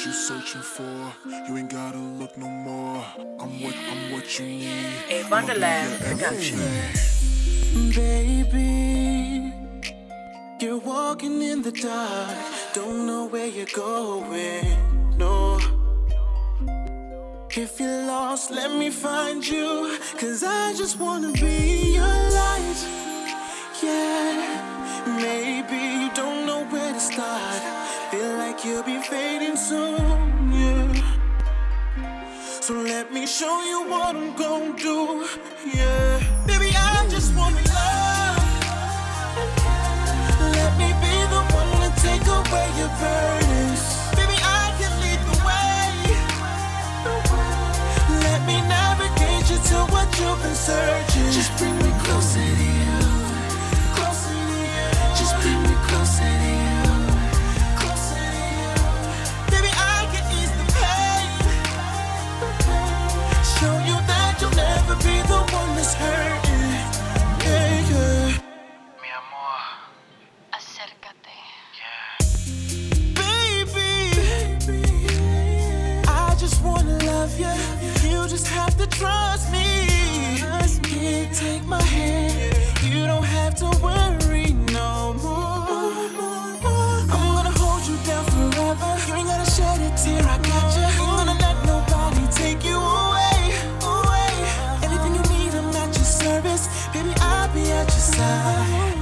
what you searching for. You ain't gotta look no more. I'm what you need. A Wonderland production. Baby, you're walking in the dark, don't know where you're going, no. If you're lost, let me find you, 'cause I just wanna be your light, yeah. Maybe you don't know where to start, feel like you'll be fading soon, yeah. So let me show you what I'm gonna do, yeah. Baby, I just want love. Let me be the one to take away your burdens. Baby, I can lead the way. Let me navigate you to what you've been searching. Just bring me closer to you. Closer to you. Just bring me closer to you. Closer to you. Baby, I can ease the pain. Show you that you'll never be the one that's hurting. Yeah, yeah. Mi amor. Acércate. Yeah. Baby, I just wanna love you. You just have to trust me. Take my hand. You don't have to worry no more. I'm gonna hold you down forever. You ain't gotta shed a tear. I got you. Ain't gonna let nobody take you away. Anything you need, I'm at your service. Baby, I'll be at your side.